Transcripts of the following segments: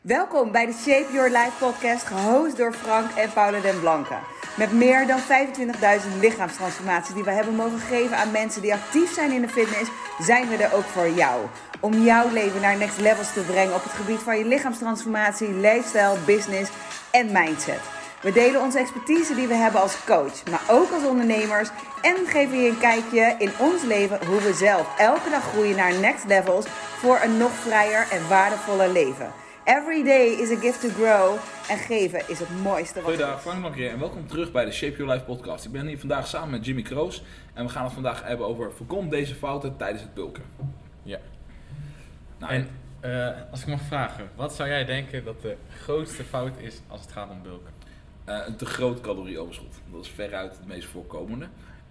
Welkom bij de Shape Your Life podcast, gehost door Frank en Paula den Blanke. Met meer dan 25.000 lichaamstransformaties die we hebben mogen geven aan mensen die actief zijn in de fitness, zijn we er ook voor jou. Om jouw leven naar next levels te brengen op het gebied van je lichaamstransformatie, lifestyle, business en mindset. We delen onze expertise die we hebben als coach, maar ook als ondernemers. En geven je een kijkje in ons leven hoe we zelf elke dag groeien naar next levels voor een nog vrijer en waardevoller leven. Every day is a gift to grow en geven is het mooiste wat Goeiedag, Frank Blanke en welkom terug bij de Shape Your Life podcast. Ik ben hier vandaag samen met Jimmy Kroos en we gaan het vandaag hebben over voorkom deze fouten tijdens het bulken. Ja. Nou, En als ik mag vragen, wat zou jij denken dat de grootste fout is als het gaat om bulken? een te groot calorieoverschot, dat is veruit het meest voorkomende.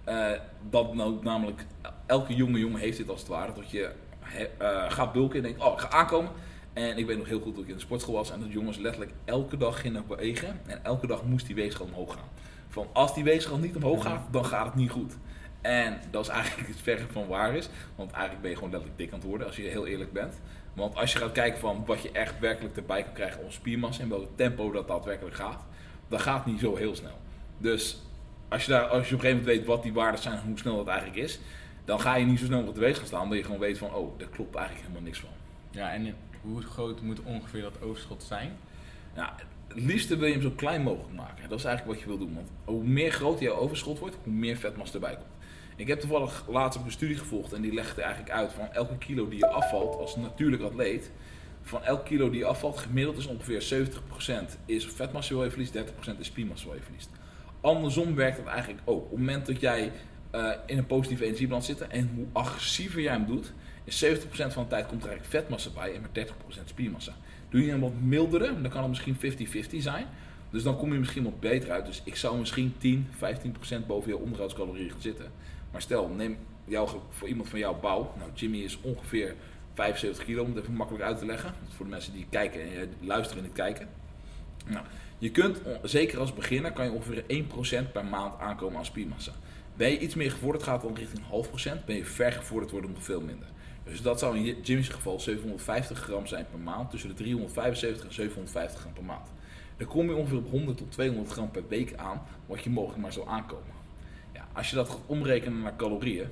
Dat namelijk, elke jonge jongen heeft dit als het ware, dat je gaat bulken en denkt, oh ik ga aankomen. En ik weet nog heel goed dat ik in de sportschool was en dat jongens letterlijk elke dag gingen bewegen en elke dag moest die weegschaal omhoog gaan. Van als die weegschaal niet omhoog gaat, dan gaat het niet goed. En dat is eigenlijk het verre van waar is, want eigenlijk ben je gewoon letterlijk dik aan het worden als je heel eerlijk bent. Want als je gaat kijken van wat je echt werkelijk erbij kan krijgen om spiermassa en welk tempo dat daadwerkelijk gaat, dan gaat het niet zo heel snel. Dus als je op een gegeven moment weet wat die waarden zijn en hoe snel dat eigenlijk is, dan ga je niet zo snel op de weegschaal staan, omdat je gewoon weet van oh, daar klopt eigenlijk helemaal niks van. Ja, en hoe groot moet ongeveer dat overschot zijn? Nou, het liefste wil je hem zo klein mogelijk maken. Dat is eigenlijk wat je wil doen. Want hoe meer groter jouw overschot wordt, hoe meer vetmassa erbij komt. Ik heb toevallig laatst een studie gevolgd en die legde eigenlijk uit van elke kilo die je afvalt als natuurlijk atleet. Van elk kilo die je afvalt, gemiddeld is ongeveer 70% is vetmassa waar je verliest, 30% is spiermassa waar je verliest. Andersom werkt het eigenlijk ook. Op het moment dat jij in een positieve energiebalans zit en hoe agressiever jij hem doet, is 70% van de tijd komt er eigenlijk vetmassa bij en maar 30% spiermassa. Doe je een wat mildere, dan kan het misschien 50-50 zijn. Dus dan kom je misschien wat beter uit. Dus ik zou misschien 10-15% boven je onderhoudscalorieën gaan zitten. Maar stel, neem voor iemand van jouw bouw. Nou, Jimmy is ongeveer 75 kilo, om het even makkelijk uit te leggen. Voor de mensen die kijken en luisteren en niet kijken. Nou, je kunt, zeker als beginner, kan je ongeveer 1% per maand aankomen aan spiermassa. Ben je iets meer gevorderd, gaat dan richting 0,5%. Ben je ver gevorderd, wordt het nog veel minder. Dus dat zou in Jimmy's geval 750 gram zijn per maand, tussen de 375 en 750 gram per maand. Dan kom je ongeveer op 100 tot 200 gram per week aan, wat je mogelijk maar zou aankomen. Ja, als je dat gaat omrekenen naar calorieën,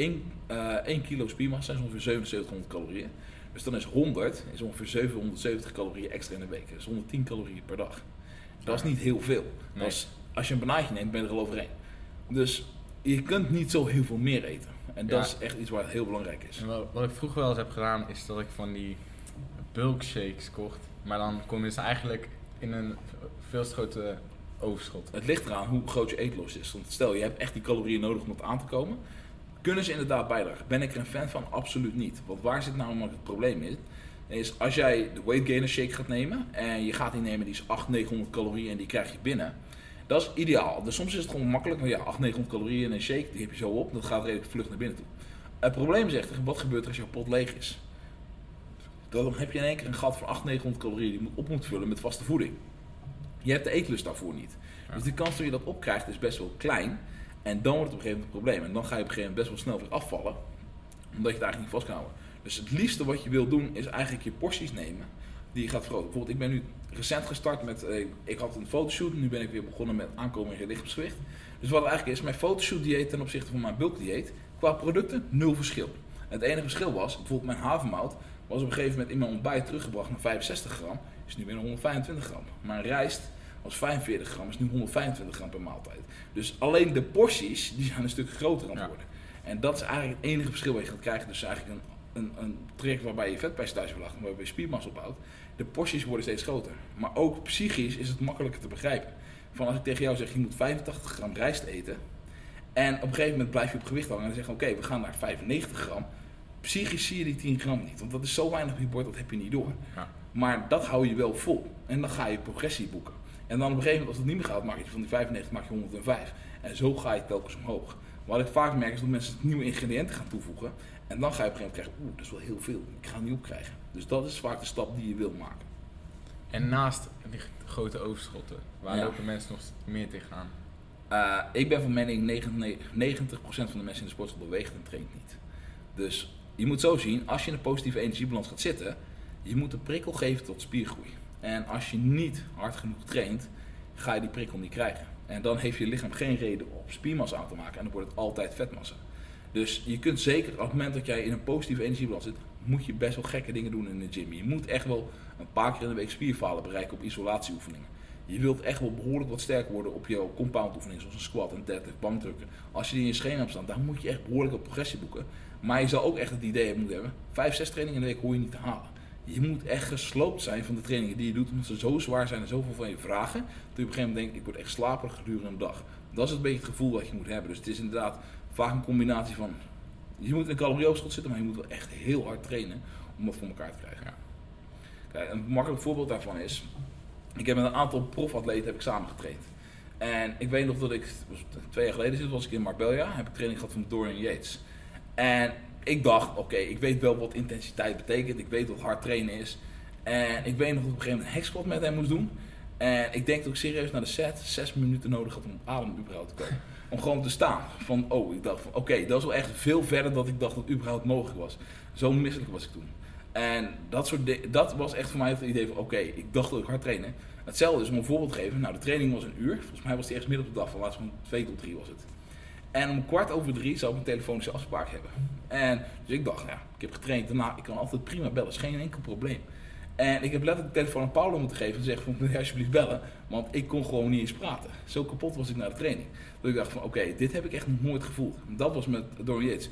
1 kilo spiermassa is ongeveer 7700 calorieën. Dus dan is 100 is ongeveer 770 calorieën extra in de week. Dat is 110 calorieën per dag. Dat is niet heel veel. Nee. Dat is, als je een banaantje neemt, ben je er al overheen. Dus je kunt niet zo heel veel meer eten. En dat is echt iets waar heel belangrijk is. En wat ik vroeger wel eens heb gedaan, is dat ik van die bulk shakes kocht. Maar dan kom je dus eigenlijk in een veel te grote overschot. Het ligt eraan hoe groot je eetlos is. Want stel, je hebt echt die calorieën nodig om het aan te komen. Kunnen ze inderdaad bijdragen? Ben ik er een fan van? Absoluut niet. Want waar zit nou het probleem in? Is als jij de weight gainer shake gaat nemen en je gaat die nemen, die is 800-900 calorieën en die krijg je binnen. Dat is ideaal. Dus soms is het gewoon makkelijk, maar ja, 800-900 calorieën in een shake, die heb je zo op, dat gaat redelijk vlug naar binnen toe. Het probleem is echter, wat gebeurt er als jouw pot leeg is? Dan heb je in één keer een gat van 800-900 calorieën die je op moet vullen met vaste voeding. Je hebt de eetlust daarvoor niet. Ja. Dus de kans dat je dat opkrijgt is best wel klein. En dan wordt het op een gegeven moment een probleem. En dan ga je op een gegeven moment best wel snel weer afvallen. Omdat je het eigenlijk niet vast kan houden. Dus het liefste wat je wil doen is eigenlijk je porties nemen die je gaat vergroten. Bijvoorbeeld ik ben nu recent gestart met, ik had een fotoshoot. Nu ben ik weer begonnen met aankomen in je lichaamsgewicht. Dus wat het eigenlijk is, mijn fotoshoot dieet ten opzichte van mijn bulk dieet. Qua producten, 0 verschil. Het enige verschil was, bijvoorbeeld mijn havermout was op een gegeven moment in mijn ontbijt teruggebracht naar 65 gram. Is nu weer 125 gram. Mijn rijst was 45 gram, is nu 125 gram per maaltijd. Dus alleen de porties, die zijn een stuk groter aan het worden. En dat is eigenlijk het enige verschil wat je gaat krijgen. Dus eigenlijk een traject waarbij je vetpercentage verlaagt en waarbij je spiermassa opbouwt. De porties worden steeds groter. Maar ook psychisch is het makkelijker te begrijpen. Van als ik tegen jou zeg, je moet 85 gram rijst eten. En op een gegeven moment blijf je op gewicht hangen en dan zeg je, oké, we gaan naar 95 gram. Psychisch zie je die 10 gram niet. Want dat is zo weinig op je bord, dat heb je niet door. Ja. Maar dat hou je wel vol. En dan ga je progressie boeken. En dan op een gegeven moment, als het niet meer gaat, maak je van die 95 maak je 105. En zo ga je telkens omhoog. Wat ik vaak merk is dat mensen nieuwe ingrediënten gaan toevoegen. En dan ga je op een gegeven moment krijgen, dat is wel heel veel. Ik ga het niet opkrijgen. Dus dat is vaak de stap die je wil maken. En naast die grote overschotten, waar lopen mensen nog meer tegenaan? Ik ben van mening 90% van de mensen in de sportschool beweegt en traint niet. Dus je moet zo zien, als je in een positieve energiebalans gaat zitten, je moet een prikkel geven tot spiergroei. En als je niet hard genoeg traint, ga je die prikkel niet krijgen. En dan heeft je lichaam geen reden op spiermassa aan te maken en dan wordt het altijd vetmassa. Dus je kunt zeker, op het moment dat jij in een positieve energiebalans zit, moet je best wel gekke dingen doen in de gym. Je moet echt wel een paar keer in de week spierfalen bereiken op isolatieoefeningen. Je wilt echt wel behoorlijk wat sterker worden op jouw compound oefeningen, zoals een squat, een deadlift, bankdrukken. Als je die in je schema hebt staan, dan moet je echt behoorlijk op progressie boeken. Maar je zal ook echt het idee moeten hebben, 5, 6 trainingen in de week hoor je niet te halen. Je moet echt gesloopt zijn van de trainingen die je doet, omdat ze zo zwaar zijn en zoveel van je vragen, dat je op een gegeven moment denkt, ik word echt slaperig gedurende een dag. Dat is een beetje het gevoel wat je moet hebben. Dus het is inderdaad vaak een combinatie van, je moet in een calorieoverschot zitten, maar je moet wel echt heel hard trainen om dat voor elkaar te krijgen. Ja. Kijk, een makkelijk voorbeeld daarvan is, ik heb met een aantal profatleten samen getraind. En ik weet nog dat 2 jaar geleden was ik in Marbella, heb ik training gehad van Dorian Yates. En ik dacht, oké, ik weet wel wat intensiteit betekent, ik weet wat hard trainen is. En ik weet nog dat ik op een gegeven moment een hexsquat met hem moest doen. En ik denk dat ik serieus na de set 6 minuten nodig had om op adem überhaupt te komen. Om gewoon te staan. Ik dacht van oké, dat is wel echt veel verder dan ik dacht dat überhaupt mogelijk was. Zo misselijk was ik toen. En dat was echt voor mij het idee van oké, ik dacht dat ik hard trainen. Hetzelfde is om een voorbeeld te geven. Nou, de training was 1 uur. Volgens mij was die echt midden op de dag. Van laatst van 2 tot 3 was het. En om 2:15 zou ik een telefonische afspraak hebben. En dus ik dacht, ja, ik heb getraind. Daarna, ik kan altijd prima bellen. is geen enkel probleem. En ik heb letterlijk de telefoon aan Paulo moeten geven en zeggen van, wil je alsjeblieft bellen? Want ik kon gewoon niet eens praten. Zo kapot was ik na de training. Dat ik dacht van, oké, dit heb ik echt nog nooit gevoeld. Dat was met Dorian Yates.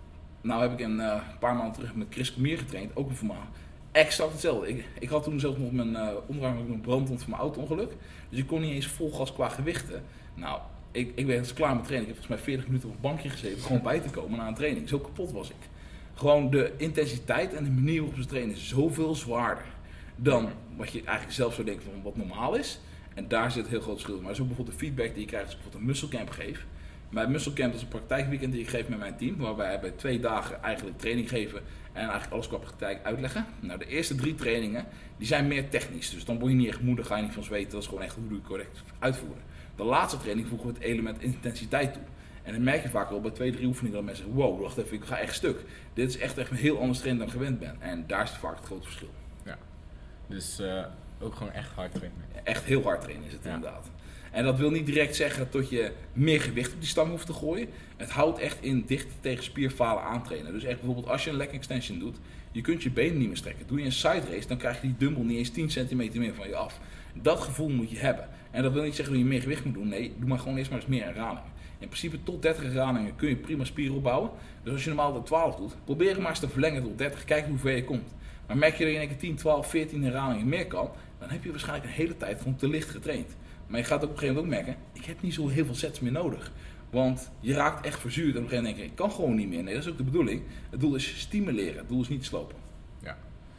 Nou heb ik een paar maanden terug met Chris Cormier getraind, ook een formaat. Exact hetzelfde. Ik had toen zelfs nog mijn onderarm nog brandwond van mijn auto-ongeluk. Dus ik kon niet eens vol gas qua gewichten. Nou, ik ben dus klaar met training. Ik heb volgens mij 40 minuten op een bankje gezeten, gewoon bij te komen na een training. Zo kapot was ik. Gewoon de intensiteit en de manier waarop ze trainen is zoveel zwaarder dan wat je eigenlijk zelf zou denken van wat normaal is. En daar zit een heel groot verschil. Maar zo bijvoorbeeld de feedback die je krijgt als ik bijvoorbeeld een muscle camp geef. Mijn muscle camp is een praktijkweekend die ik geef met mijn team, waarbij we bij 2 dagen eigenlijk training geven en eigenlijk alles qua praktijk uitleggen. Nou, de eerste 3 trainingen, die zijn meer technisch. Dus dan word je niet echt moe, dan ga je niet van zweten. Dat is gewoon echt hoe doe je correct uitvoeren. De laatste training voegen we het element intensiteit toe. En dan merk je vaak wel bij 2, 3 oefeningen dat mensen zeggen, wow, wacht even, ik ga echt stuk. Dit is echt een heel anders trainen dan ik gewend ben. En daar is vaak het grote verschil. Ja, dus ook gewoon echt hard trainen. Echt heel hard trainen is het inderdaad. En dat wil niet direct zeggen dat je meer gewicht op die stang hoeft te gooien. Het houdt echt in dicht tegen spierfalen aantrainen. Dus echt bijvoorbeeld als je een leg extension doet, je kunt je benen niet meer strekken. Doe je een side race, dan krijg je die dumbbell niet eens 10 centimeter meer van je af. Dat gevoel moet je hebben. En dat wil niet zeggen dat je meer gewicht moet doen. Nee, doe maar gewoon eerst maar eens meer herhalingen. In principe tot 30 herhalingen kun je prima spieren opbouwen. Dus als je normaal de 12 doet, probeer hem maar eens te verlengen tot 30. Kijk hoe ver je komt. Maar merk je dat je in één keer 10, 12, 14 herhalingen meer kan, dan heb je waarschijnlijk een hele tijd gewoon te licht getraind. Maar je gaat op een gegeven moment ook merken, ik heb niet zo heel veel sets meer nodig. Want je raakt echt verzuurd en op een gegeven moment denk je, ik kan gewoon niet meer. Nee, dat is ook de bedoeling. Het doel is stimuleren, het doel is niet slopen. Ja.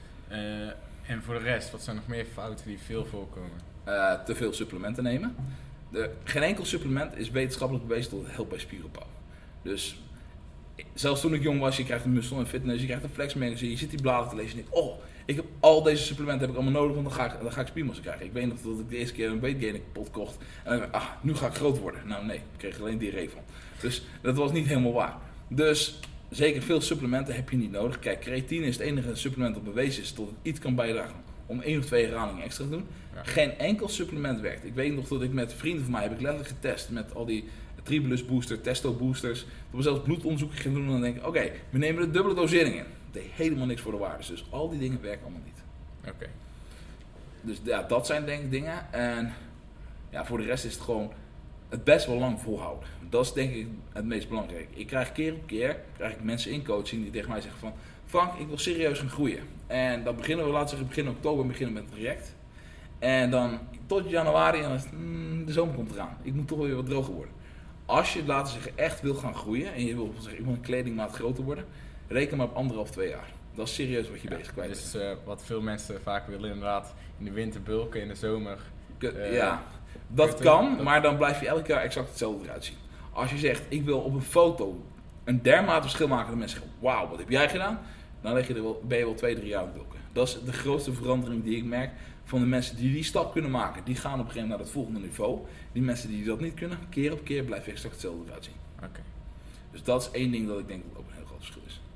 En voor de rest, wat zijn nog meer fouten die veel voorkomen? Te veel supplementen nemen. Geen enkel supplement is wetenschappelijk bewezen dat het helpt bij spieropbouw. Dus zelfs toen ik jong was, je krijgt een muscle en fitness, je krijgt een flex magazine, je zit die bladen te lezen en je denkt, oh, ik heb al deze supplementen heb ik allemaal nodig, want dan ga ik spiermassa krijgen. Ik weet nog dat ik de eerste keer een weight gaining pot kocht en dan dacht ik, nu ga ik groot worden. Nou nee, ik kreeg er alleen diarree van. Dus dat was niet helemaal waar. Dus zeker veel supplementen heb je niet nodig. Kijk, creatine is het enige supplement dat bewezen is dat het iets kan bijdragen om 1 of 2 herhalingen extra te doen. Ja. Geen enkel supplement werkt. Ik weet nog dat ik met vrienden van mij heb ik letterlijk getest met al die Tribulus booster, testo boosters. Dat we zelfs bloedonderzoek gaan doen en dan denk ik, oké, we nemen de dubbele dosering in. Dat deed helemaal niks voor de waardes. Dus al die dingen werken allemaal niet. Oké. Dus ja, dat zijn denk ik dingen. En ja, voor de rest is het gewoon het best wel lang volhouden. Dat is denk ik het meest belangrijk. Ik krijg keer op keer mensen in coaching die tegen mij zeggen van, Frank, ik wil serieus gaan groeien. En dan beginnen we, laten we zeggen, begin oktober beginnen met het traject. En dan tot januari en dan is het, de zomer komt eraan. Ik moet toch weer wat droger worden. Als je, laten we zeggen, echt wil gaan groeien en je wil zeggen, ik wil een kledingmaat groter worden, reken maar op 1,5, 2 jaar. Dat is serieus wat je bezig kwijt bent. Dus wat veel mensen vaak willen inderdaad, in de winter bulken, in de zomer. Ja, dat kan, maar dan blijf je elk jaar exact hetzelfde eruit zien. Als je zegt, ik wil op een foto een dermate verschil maken dat mensen zeggen, wauw, wat heb jij gedaan? Dan ben je wel 2, 3 jaar aan het bulken. Dat is de grootste verandering die ik merk van de mensen die die stap kunnen maken. Die gaan op een gegeven moment naar het volgende niveau. Die mensen die dat niet kunnen, keer op keer blijven exact hetzelfde eruit zien. Okay. Dus dat is één ding dat ik denk dat ook een heel groot verschil is.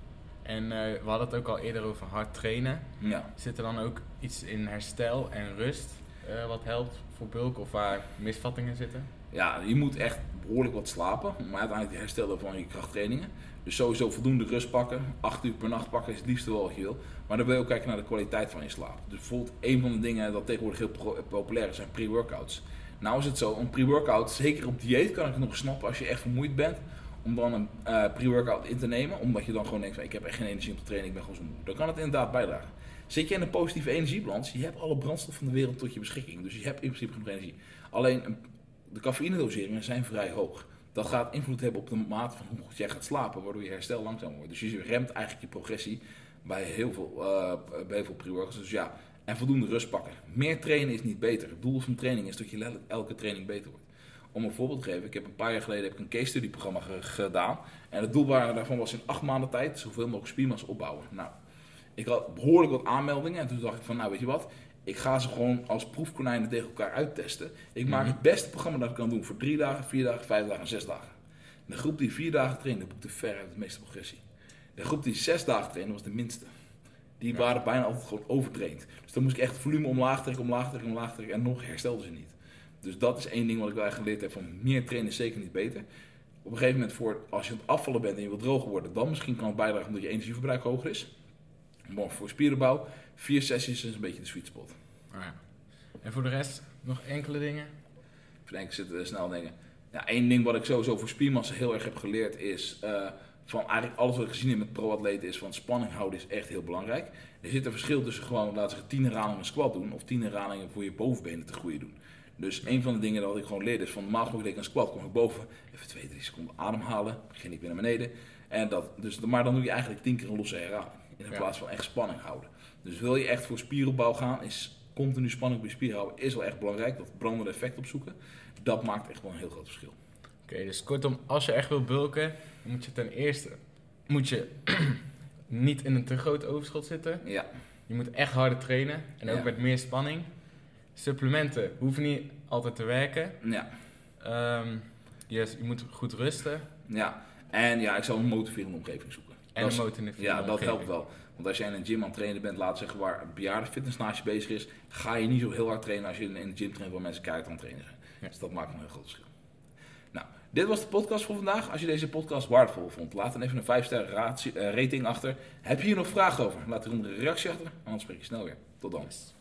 En we hadden het ook al eerder over hard trainen. Ja. Zit er dan ook iets in herstel en rust wat helpt voor bulk of waar misvattingen zitten? Ja, je moet echt behoorlijk wat slapen om uiteindelijk te herstellen van je krachttrainingen. Dus sowieso voldoende rust pakken. 8 uur per nacht pakken is het liefste wel wat je wil. Maar dan wil je ook kijken naar de kwaliteit van je slaap. Dus bijvoorbeeld een van de dingen dat tegenwoordig heel populair is, zijn pre-workouts. Nou is het zo, een pre-workout, zeker op dieet kan ik het nog snappen als je echt vermoeid bent. Om dan een pre-workout in te nemen. Omdat je dan gewoon denkt van ik heb echt geen energie om te trainen, ik ben gewoon zo moe. Dan kan het inderdaad bijdragen. Zit je in een positieve energiebalans, je hebt alle brandstof van de wereld tot je beschikking. Dus je hebt in principe genoeg energie. Alleen de cafeïnedoseringen zijn vrij hoog. Dat gaat invloed hebben op de mate van hoe goed jij gaat slapen, waardoor je herstel langzamer wordt. Dus je remt eigenlijk je progressie bij heel veel pre-workouts. Dus ja, en voldoende rust pakken. Meer trainen is niet beter. Het doel van training is dat je letterlijk elke training beter wordt. Om een voorbeeld te geven, ik heb een paar jaar geleden een case study programma gedaan. En het doel daarvan was in 8 maanden tijd zoveel mogelijk spiermassa opbouwen. Nou, ik had behoorlijk wat aanmeldingen en toen dacht ik van, nou weet je wat, ik ga ze gewoon als proefkonijnen tegen elkaar uittesten. Ik maak het beste programma dat ik kan doen voor 3 dagen, 4 dagen, 5 dagen en 6 dagen. De groep die 4 dagen trainde, boekte veruit de meeste progressie. De groep die 6 dagen trainde, was de minste. Die waren bijna altijd gewoon overtraind. Dus dan moest ik echt volume omlaag trekken en nog herstelden ze niet. Dus dat is één ding wat ik wel echt geleerd heb, van meer trainen is zeker niet beter. Op een gegeven moment, als je aan het afvallen bent en je wilt droger worden, dan misschien kan het bijdragen omdat je energieverbruik hoger is. Maar voor spierenbouw, 4 sessies is een beetje de sweet spot. Oh ja. En voor de rest, nog enkele dingen? Ik zit snel denken. Ja, één ding wat ik sowieso voor spiermassa heel erg heb geleerd is, van eigenlijk alles wat ik gezien heb met pro-atleten is van spanning houden is echt heel belangrijk. Er zit een verschil tussen gewoon, laten we 10 herhalingen squat doen of 10 herhalingen voor je bovenbenen te groeien doen. Dus een van de dingen dat ik gewoon leerde is van normaal gesproken deed ik een squat, kom ik boven, even 2-3 seconden ademhalen, begin ik weer naar beneden. En maar dan doe je eigenlijk 10 keer een losse herhaling in plaats van echt spanning houden. Dus wil je echt voor spieropbouw gaan, is continu spanning bij spier houden is wel echt belangrijk, dat brandende effect opzoeken. Dat maakt echt wel een heel groot verschil. Oké, dus kortom, als je echt wil bulken, dan moet je ten eerste niet in een te groot overschot zitten. Ja. Je moet echt harder trainen en ook met meer spanning. Supplementen hoeven niet altijd te werken. Ja. Je moet goed rusten. Ja, en ja, ik zou een motiverende omgeving zoeken. Ja, dat helpt wel. Want als jij in een gym aan het trainen bent, laten we zeggen waar een bejaarde fitnessnaasje bezig is, ga je niet zo heel hard trainen als je in een gym traint waar mensen keihard aan het trainen zijn. Ja. Dus dat maakt een heel groot verschil. Nou, dit was de podcast voor vandaag. Als je deze podcast waardevol vond, laat dan even een 5-ster rating achter. Heb je hier nog vragen over? Laat er een reactie achter, anders spreek je snel weer. Tot dan.